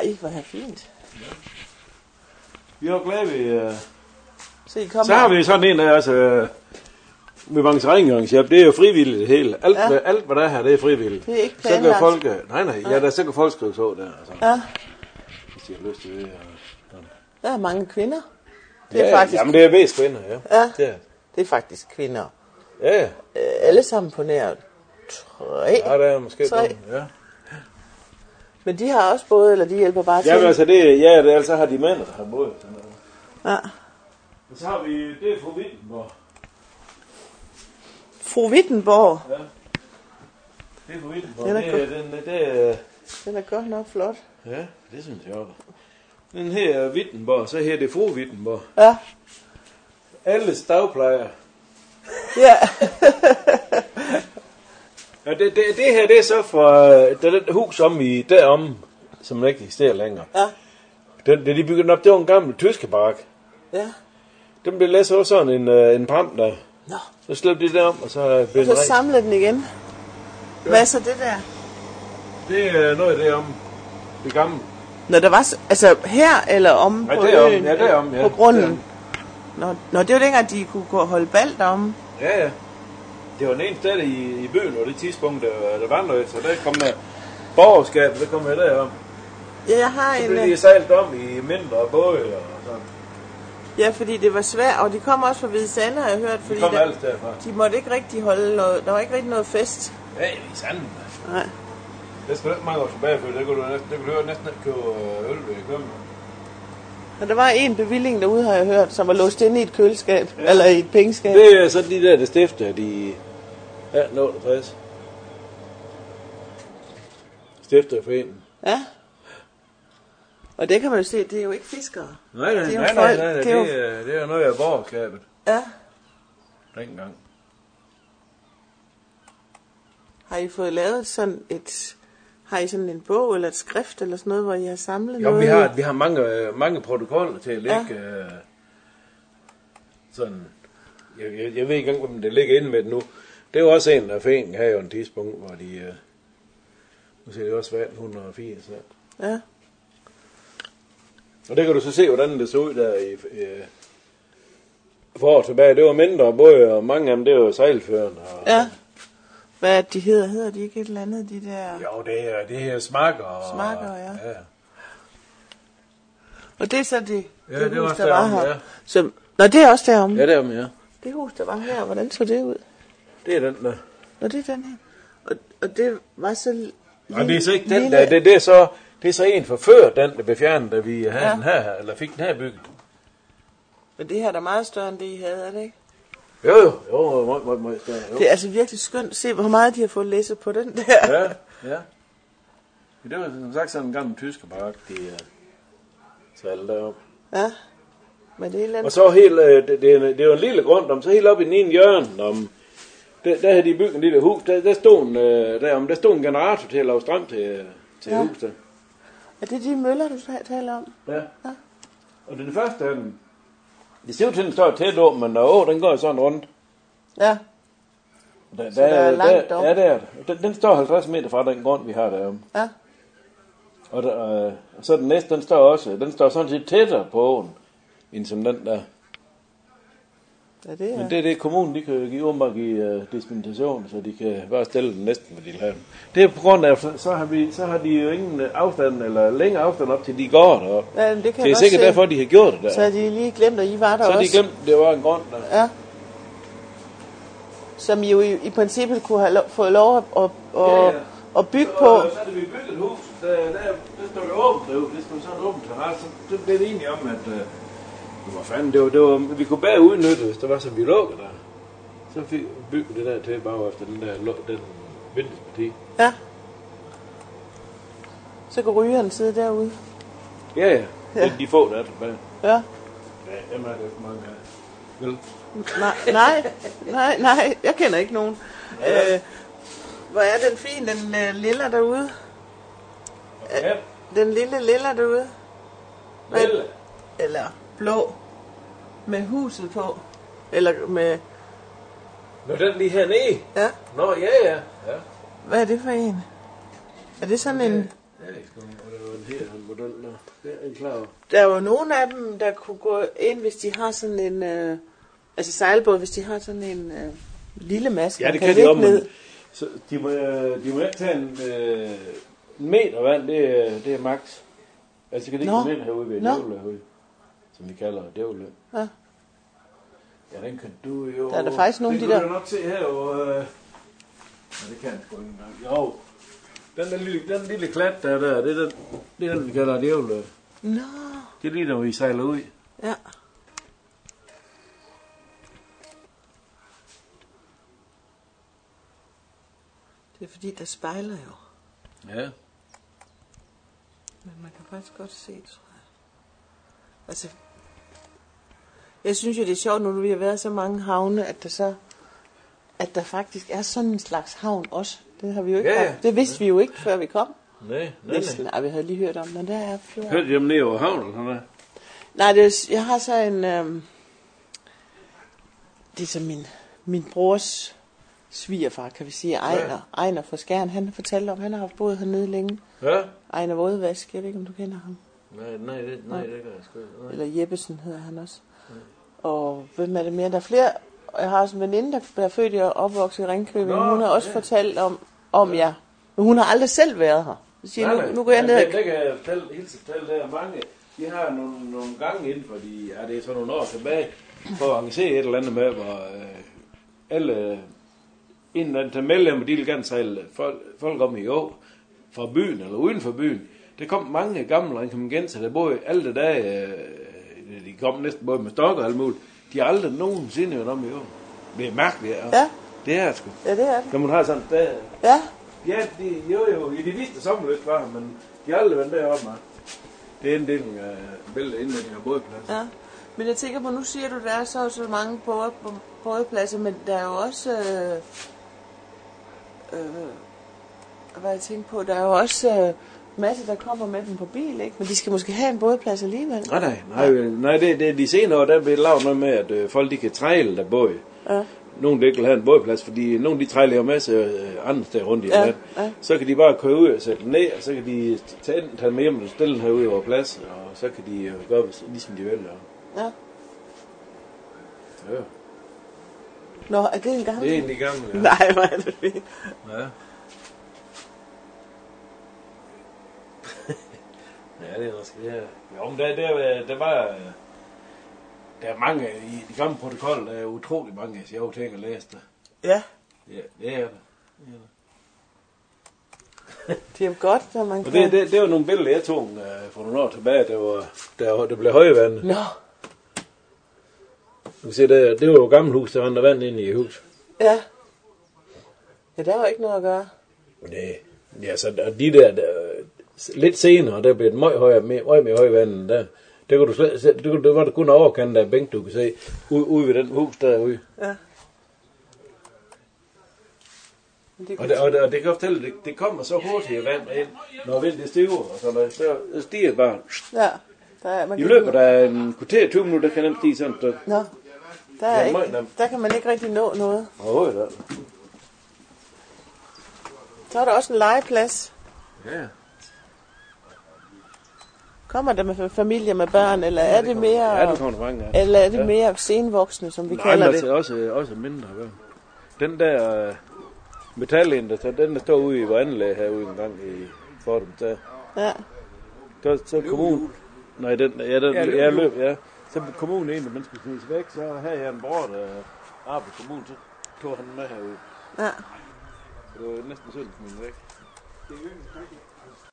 Ej, hvor er fint. Ja. Vi er jo glade ved... Så har vi sådan en af os... med mange rengøringshjælp, det er jo frivilligt det hele. Alt hvad der er her, det er frivilligt. Det er ikke planlagt. Så kan folk... så kan folk skrive så der. Altså. Ja. Hvis de har lyst til det. Der er mange kvinder. Det er faktisk... Jamen, det er mest kvinder, ja. Ja, det er faktisk kvinder. Ja. Alle sammen på nær 3. Ja, der er måske 3. Nogen, ja. Men de har også både, eller de hjælper bare til? Jamen altså, det altså har de mænd, der har både. Ja. Og så har vi, det er fru Wittenborg. Fru Wittenborg? Ja. Det er fru Wittenborg. Den er godt nok flot. Ja, det synes jeg også. Den her er Wittenborg, så her er det fru Wittenborg. Ja. Alle dagplejer. Ja. Ja, det her, det er så fra den hus derom, som ikke eksisterer længere. Ja. Det de byggede op, det var en gammel tyskebarak. Ja. Den blev læst over sådan en pram der. Nå. Så slæbte de det om, og så blev og så samlede den igen. Ja. Hvad er så det der? Det er noget derom. Det gamle. Når der var, altså her eller om på øen? Ja, derom, ja. På grunden? Nå, det var dengang, de kunne gå og holde bal derom. Ja. Det var den ene sted i byen, og det tidspunkt, der vandrede, så der kom der borgerskab, der kom jeg derom. Ja, jeg har så blev de sejlet om i mindre både og sådan. Ja, fordi det var svært, og de kom også fra Hvide Sande, har jeg hørt, fordi de måtte ikke rigtig holde noget, der var ikke rigtig noget fest. Ja, i Sande. Nej. Det skal ikke mange år tilbage, for det kunne du næsten ikke købe øl ved København. Og der var en bevilling derude, har jeg hørt, som var låst inde i et køleskab, eller i et pengeskab. Det er så de der stifter, de... Ja, 68. Stifter af foreningen. Ja. Og det kan man jo se, det er jo ikke fiskere. Nej, det er jo noget af borgerskabet. Ja. Dengang. Har I fået lavet sådan har I sådan en bog eller et skrift eller sådan noget, hvor I har samlet noget? Jo, vi har mange protokoller til at lægge sådan... Jeg ved ikke engang, om det ligger inde med det nu. Det er jo også en af foreningen her jo en tidspunkt, hvor de... nu ser det også 1880. Ja. Og det kan du så se, hvordan det så ud der i for år tilbage. Det var mindre både, og mange af dem, det var sejlførende. Ja. Hvad er de hedder? Hedder de ikke et eller andet, de der... Jo, det her smakker. Smakker, ja. Og det er så det hus, der var her. Ja. Nå, det er også derom. Ja, derom, ja. Det hus, der var her, hvordan så det ud? Det er den der. Nå, det er den her. Og det var så... Nej, det er så ikke den der. Det er så en forfør, den der blev fjernet, da vi havde den her, eller fik den her bygget. Men det her er meget større end det, I havde, er det ikke? Jo, meget større. Jo. Det er altså virkelig skønt at se, hvor meget de har fået læsset på den der. Ja. Det var som sagt sådan en gammel tyskerbarak, de satte deroppe. Ja. Men det er og så helt, det er jo en lille grund om, så helt op i den ene hjørne, der havde de bygget en lille hus, der stod en generator til at lave strøm til huset. Er det de møller, du taler om? Ja. Og det første af dem, det ser ud til, den står tæt op, men den går sådan rundt. Ja. Så der er langt om. Ja, det er det. Den står 50 meter fra den grund, vi har deromme. Ja. Og så den næste, den står sådan set tættere på åen, end som den der. Ja, det er. Men det er det, kommunen de kan give dispensation, så de kan bare stille den næsten, hvad de vil have. Det er på grund af, så har de jo ingen afstand, eller længere afstand op til de går deroppe. Ja, det kan det er sikkert derfor, de har gjort det der. Så har de lige glemt, at I var der også. Så har de glemt, det var en grund der. Ja. Som I jo i princippet kunne have fået lov at bygge på. Så havde vi bygget et hus, der stod det åbent derude, det stod sådan en åbent terrasse. Så blev det enige om, at hvor fanden, det var, vi kunne bare udnytte, hvis der var, som vi lukkede der. Så fik vi bygget det der til bare efter den vinduesparti. Ja. Så kan rygeren sidde derude. Ja. De få der tilbage. Ja. Ja, dem er det ikke mange af. Vel? Nej, jeg kender ikke nogen. Hvor er den fin, den lilla derude? Ja. Den lilla derude? Lille? Eller blå? Med huset på? Eller med... Nå, den lige hernede? Ja. Nå, ja. Hvad er det for en? Er det sådan en... Ja, det er den her model der. Det er klar over. Der er jo nogle af dem, der kunne gå ind, hvis de har sådan en... altså sejlbåd, hvis de har sådan en lille masse. Ja, det kan de om, men så de må ikke tage en meter vand, det er max. Altså kan de ikke komme ind herude ved Dævle, som vi kalder Dævle. Ja. Ja, den kan du jo... Der er der faktisk nogle af de der... Det kan du nok se her, og... ja, det kan jeg sgu ikke engang. Jo, den lille klat der, det er den, vi kalder Dævle. Nå. Det er lige, når vi sejler ud. Ja. Det er fordi, der spejler jo. Ja. Men man kan faktisk godt se, tror jeg. Altså, jeg synes jo, det er sjovt, når vi har været så mange havne, at der faktisk er sådan en slags havn også. Det har vi jo ikke haft. Det vidste vi jo ikke, før vi kom. Nej. Nej, vi havde lige hørt om den. Der er flere. Hørte I dem nede over havnen, sådan der? Nej, jeg har så en... det er så min brors svigerfar, kan vi sige, Ejner fra Skjern. Han har fortalt om, han har haft boet hernede længe. Ja. Ejner Vådvask, jeg ved ikke, om du kender ham. Nej, det kan jeg sgu ikke. Eller Jeppesen hedder han også. Og hvem er det mere? Der er flere. Jeg har også en veninde, der er født og opvokset i Ringkøbing. Hun har også fortalt om jer. Men hun har aldrig selv været her. Så siger, nu går jeg ned. Det kan jeg fortælle der mange. De har nogle gange inden for det er så nogle år tilbage, for at arrangere et eller andet med, hvor alle indlandte medlemmer, de vil gerne sejle folk om i år fra byen eller uden for byen. Det kom mange gamle ringkøbengenser, der boede alle de dage, de kom næsten både med stokker og alt muligt. De har aldrig nogensinde været om i år. Det er mærkeligt, ja. Det er sgu. Ja, det er det. Når man har sådan der. Ja. Ja, de vidste sommerløst var, men de har aldrig været deroppe, man. Det er en del af indlægning af bådplads. Ja, men jeg tænker på, nu siger du, der er så mange bådpladser, men der er jo også, hvad jeg tænker på, der er jo også masser, der kommer med dem på bil, ikke? Men de skal måske have en bådplads alligevel. Nej, det er de senere år, der bliver lavet noget med, at folk de kan træle der båd. Ja. Nogle ikke vil have en bådplads, fordi nogle de træler jo masser andre steder rundt i landet. Ja. Så kan de bare køre ud og sætte den ned, og så kan de tage den med hjem og stille den herude over plads, og så kan de gøre ligesom de vil. Ja. Ja. Nå, er det en gammel? Det er en gammel, ja. Nej, hvor er det fint. Ja. Ja, det er måske det her. Jo, men der var... Der er mange i de gamle protokoller, der er utrolig mange sjove ting at læse der. Ja. Ja, det er det. Det er jo godt, når man kan... Og det var nogle billeder, jeg tog for nogle år tilbage, der blev højvand. Nå. Du kan se, det var jo et gammelt hus, der var vand inde i huset. Ja. Ja, der var ikke noget at gøre. Nej. Ja, så de der lidt senere, der blev et meget mere højvand der. Det kunne du slet, det var der kun overkanten af bænk, du kan se, ude ved den hus derude. Ja. Og det kan fortælle, det kommer så hurtigt vand ind, når vinden stiger, og så stiger det bare. Ja. Der I løbet af en kvarter 20 minutter, kan den stige sådan et. Nå, der kan man ikke rigtig nå noget. Overhovedet da. Så er der også en legeplads. Ja. Kommer der med familier med børn, eller er det mere... Ja, det kommer der mange af. Eller er det mere senvoksne, som vi kalder det? Nej, også mindre børn. Den der metalinde, den der står ude i Vandlæg herude en gang i Fortum der. Ja. Så kommunen... Nej, den løb, ja. Så kommunen egentlig, man skulle smides væk, så havde jeg en bror, der arbejdede på kommunen, så tog han med herude. Ja. Det var næsten synd at smide væk.